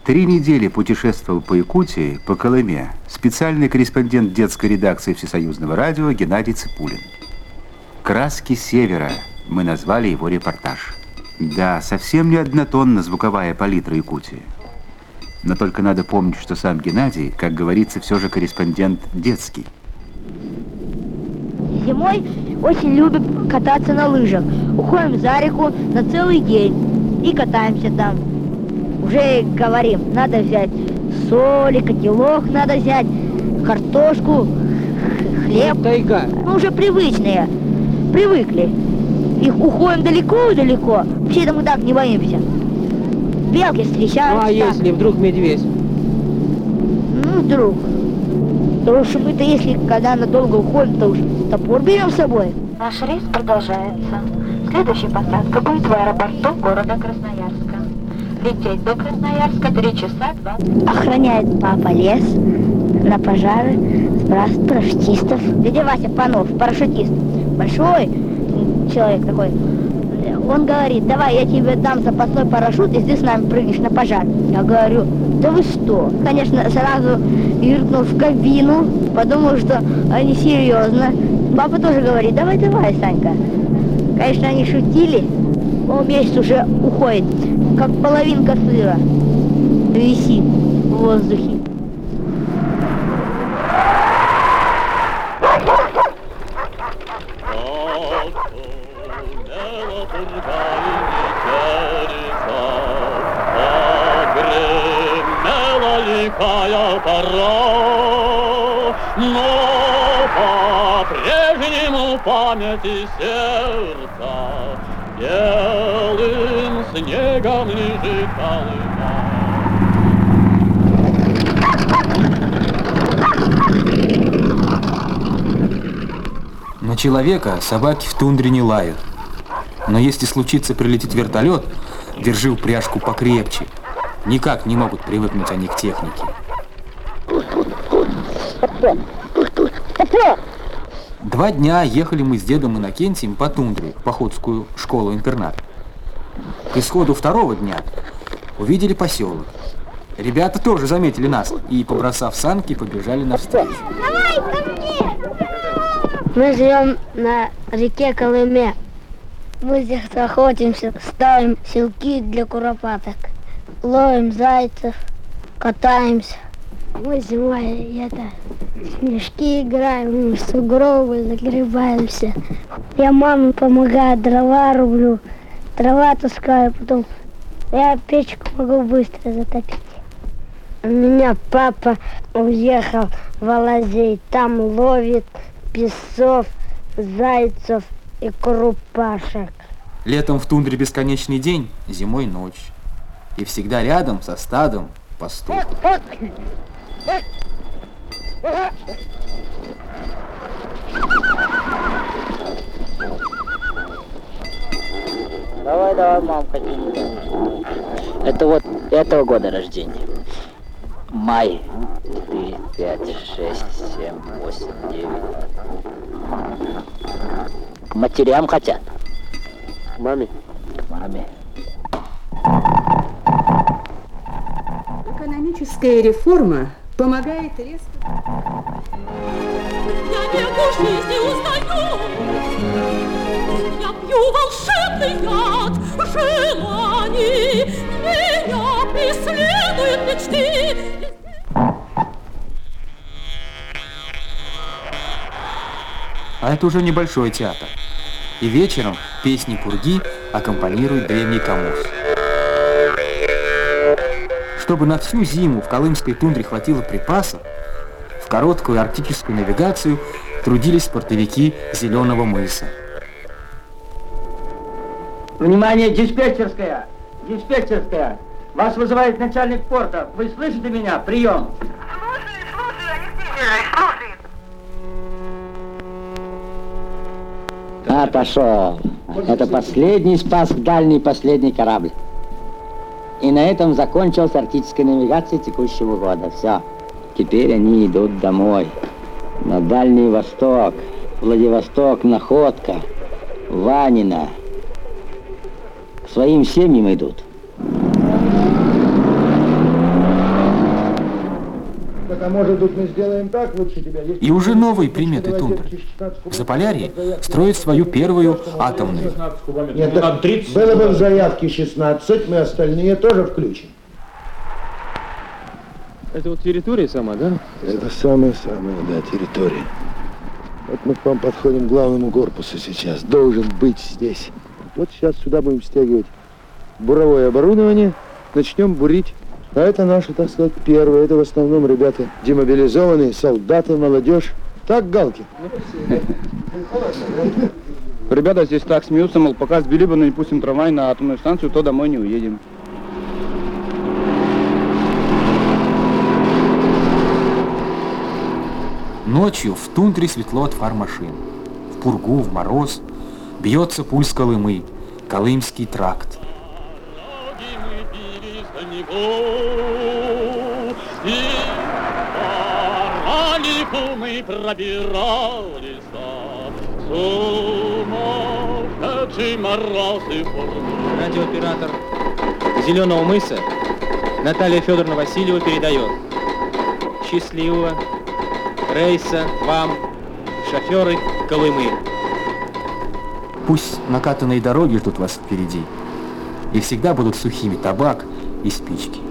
3 недели путешествовал по Якутии, по Колыме специальный корреспондент детской редакции Всесоюзного радио Геннадий Ципулин. «Краски севера» мы назвали его репортаж. Да, совсем не однотонна звуковая палитра Якутии. Но только надо помнить, что сам Геннадий, как говорится, все же корреспондент детский. Зимой очень любим кататься на лыжах. Уходим за реку на целый день и катаемся там. Уже говорим, надо взять соли, котелок надо взять, картошку, хлеб. Тайга. Мы уже привычные, привыкли. И уходим далеко-далеко. Вообще-то мы так не боимся. Белки встречаются. Ну а если вдруг медведь? Ну, вдруг. Потому что мы-то, если когда надолго уходим, то уж топор берем с собой. Наш рейс продолжается. Следующая посадка будет в аэропорту города Красноярска. Лететь до Красноярска 3 часа 20. Охраняет папа лес на пожары, сбрасывает парашютистов. Дядя Вася Панов, парашютист, большой человек такой. Он говорит, давай я тебе дам запасной парашют, если ты с нами прыгнешь на пожар. Я говорю, да вы что? Конечно, сразу юркнул в кабину, подумал, что они серьезно. Папа тоже говорит, давай, Санька. Конечно, они шутили, месяц уже уходит, как половинка сыра висит в воздухе. Но по-прежнему памяти сердца белым снегом лежит Колыма. На человека собаки в тундре не лают. Но если случится прилететь вертолет, держи упряжку покрепче. Никак не могут привыкнуть они к технике. 2 дня ехали мы с дедом Иннокентием по тундре в походскую школу-интернат. К исходу 2-го дня увидели поселок. Ребята тоже заметили нас и, побросав санки, побежали навстречу. Давай ко мне! Мы живем на реке Колыме. Мы здесь охотимся, ставим селки для куропаток, ловим зайцев, катаемся. Мы зимой в снежки играем, в сугробы загребаемся. Я маме помогаю, дрова рублю, дрова таскаю, потом я печку могу быстро затопить. У меня папа уехал в Алазей, там ловит песцов, зайцев и куропашек. Летом в тундре бесконечный день, зимой ночь. И всегда рядом со стадом пастух. Давай, мамка, это вот этого года рождения. Май. 4, 5, 6, 7, 8, 9. К матерям хотят. К маме. К маме. Экономическая реформа помогает резко... Я веку жизни узнаю, я пью волшебный яд желаний, меня преследуют мечты. А это уже небольшой театр. И вечером песни пурги аккомпанирует древний камус. Чтобы на всю зиму в колымской тундре хватило припасов, в короткую арктическую навигацию трудились портовики Зеленого мыса. Внимание, диспетчерская! Диспетчерская! Вас вызывает начальник порта. Вы слышите меня? Прием! Слушай, Алексей Ильич, слушай. Отошел. Это последний Спасск Дальний, последний корабль. И на этом закончилась арктическая навигация текущего года. Все. Теперь они идут домой. На Дальний Восток. Владивосток, Находка, Ванино. К своим семьям идут. а может быть мы сделаем так, лучше тебя. И уже новые приметы тундры. В Заполярье строят свою первую атомную. Нет, так было бы в заявке 16, мы остальные тоже включим. Это вот территория сама, да? Это самая-самая, да, территория. Вот мы к вам подходим к главному корпусу сейчас. Должен быть здесь. Вот сейчас сюда будем стягивать буровое оборудование, начнем бурить. А это наши, так сказать, первые. Это в основном ребята демобилизованные, солдаты, молодежь. Так, Галки? Ребята здесь так смеются, мол, пока с Билибана не пустим трамвай на атомную станцию, то домой не уедем. Ночью в тундре светло от фар машин. В пургу, в мороз бьется пульс Колымы, Колымский тракт. Мы пробирались Радиооператор Зеленого мыса Наталья Федоровна Васильева передает: счастливого рейса вам, шоферы Колымы. Пусть накатанные дороги ждут вас впереди, и всегда будут сухими табак и спички.